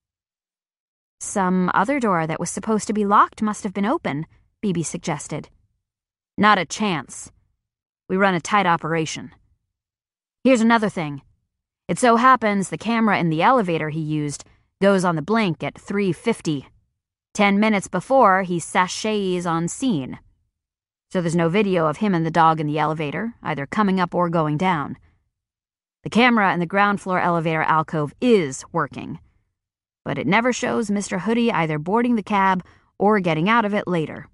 Some other door that was supposed to be locked must have been open, Phoebe suggested. Not a chance. We run a tight operation. Here's another thing. It so happens the camera in the elevator he used goes on the blink at three fifty. Ten minutes before, he sachets on scene. So there's no video of him and the dog in the elevator, either coming up or going down. The camera in the ground floor elevator alcove is working, but it never shows Mister Hoodie either boarding the cab or getting out of it later.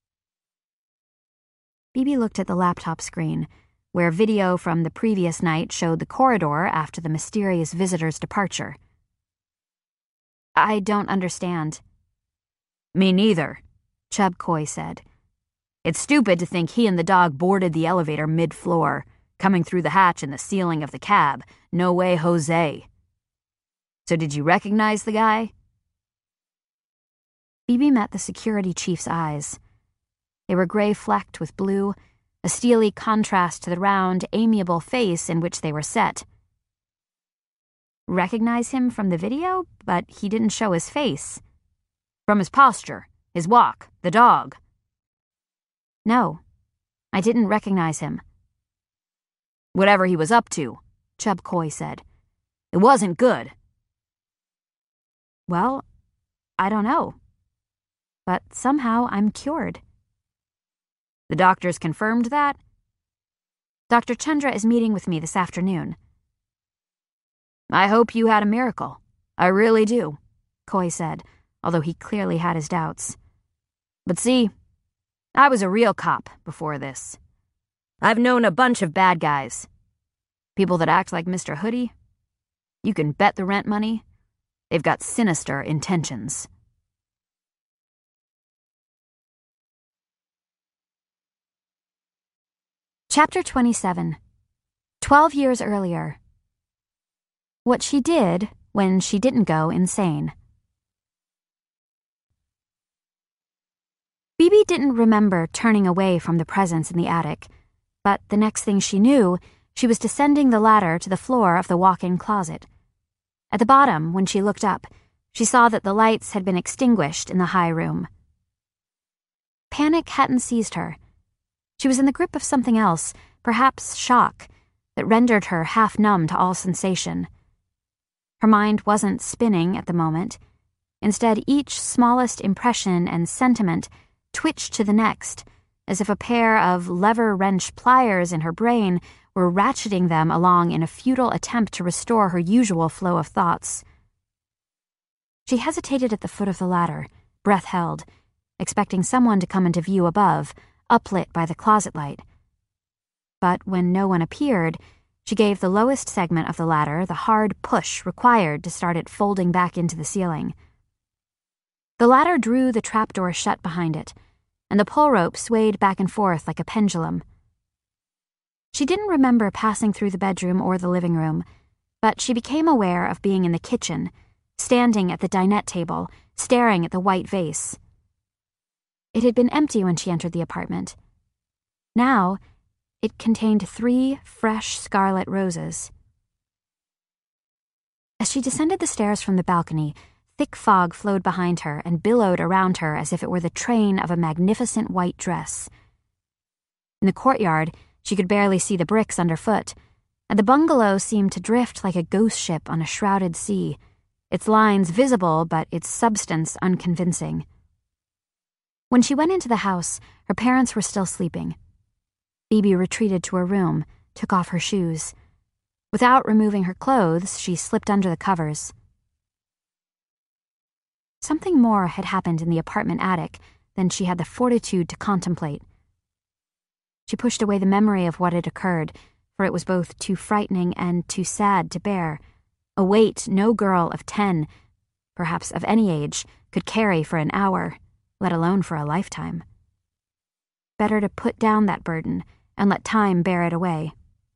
Phoebe looked at the laptop screen, where video from the previous night showed the corridor after the mysterious visitor's departure. I don't understand. Me neither, Chub Coy said. It's stupid to think he and the dog boarded the elevator mid-floor, coming through the hatch in the ceiling of the cab. No way, Jose. So did you recognize the guy? Phoebe met the security chief's eyes. They were gray-flecked with blue, a steely contrast to the round, amiable face in which they were set. Recognize him from the video, but he didn't show his face. From his posture, his walk, the dog. No, I didn't recognize him. Whatever he was up to, Chub Coy said. It wasn't good. Well, I don't know. But somehow I'm cured. The doctors confirmed that? Doctor Chandra is meeting with me this afternoon. I hope you had a miracle. I really do, Coy said, although he clearly had his doubts. But see, I was a real cop before this. I've known a bunch of bad guys. People that act like Mister Hoodie. You can bet the rent money. They've got sinister intentions. Chapter twenty-seven. Twelve years earlier. What she did when she didn't go insane. Phoebe didn't remember turning away from the presence in the attic, but the next thing she knew, she was descending the ladder to the floor of the walk-in closet. At the bottom, when she looked up, she saw that the lights had been extinguished in the high room. Panic hadn't seized her. She was in the grip of something else, perhaps shock, that rendered her half-numb to all sensation. Her mind wasn't spinning at the moment. Instead, each smallest impression and sentiment twitched to the next, as if a pair of lever-wrench pliers in her brain were ratcheting them along in a futile attempt to restore her usual flow of thoughts. She hesitated at the foot of the ladder, breath held, expecting someone to come into view above, uplit by the closet light. But when no one appeared, she gave the lowest segment of the ladder the hard push required to start it folding back into the ceiling. The ladder drew the trapdoor shut behind it, and the pull rope swayed back and forth like a pendulum. She didn't remember passing through the bedroom or the living room, but she became aware of being in the kitchen, standing at the dinette table, staring at the white vase. It had been empty when she entered the apartment. Now, it contained three fresh scarlet roses. As she descended the stairs from the balcony, thick fog flowed behind her and billowed around her as if it were the train of a magnificent white dress. In the courtyard, she could barely see the bricks underfoot, and the bungalow seemed to drift like a ghost ship on a shrouded sea, its lines visible but its substance unconvincing. When she went into the house, her parents were still sleeping. Phoebe retreated to her room, took off her shoes. Without removing her clothes, she slipped under the covers. Something more had happened in the apartment attic than she had the fortitude to contemplate. She pushed away the memory of what had occurred, for it was both too frightening and too sad to bear, a weight no girl of ten, perhaps of any age, could carry for an hour. let alone for a lifetime. Better to put down that burden and let time bear it away.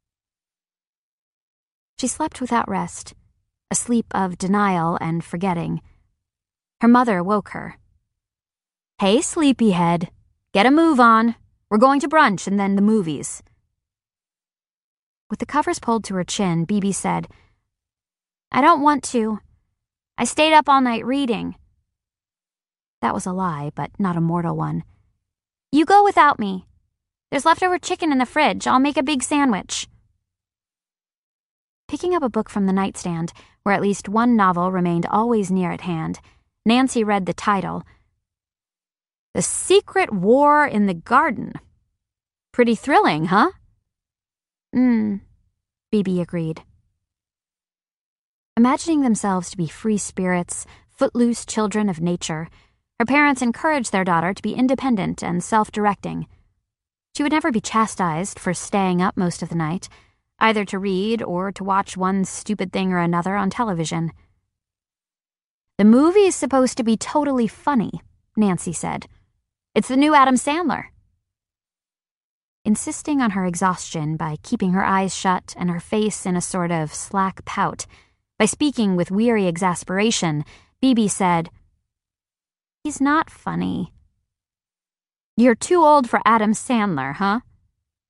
She slept without rest, a sleep of denial and forgetting. Her mother woke her. "Hey, sleepyhead, get a move on. We're going to brunch and then the movies." With the covers pulled to her chin, Bebe said, "I don't want to. I stayed up all night reading." That was a lie, but not a mortal one. "You go without me. There's leftover chicken in the fridge. I'll make a big sandwich." Picking up a book from the nightstand, where at least one novel remained always near at hand, Nancy read the title, The Secret War in the Garden. Pretty thrilling, huh? Hmm, Bebe agreed. Imagining themselves to be free spirits, footloose children of nature, her parents encouraged their daughter to be independent and self-directing. She would never be chastised for staying up most of the night, either to read or to watch one stupid thing or another on television. "The movie's supposed to be totally funny," Nancy said. "It's the new Adam Sandler." Insisting on her exhaustion by keeping her eyes shut and her face in a sort of slack pout, by speaking with weary exasperation, Bebe said, "He's not funny." "You're too old for Adam Sandler, huh?"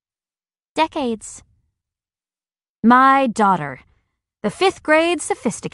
"Decades." "My daughter, the fifth grade sophisticated."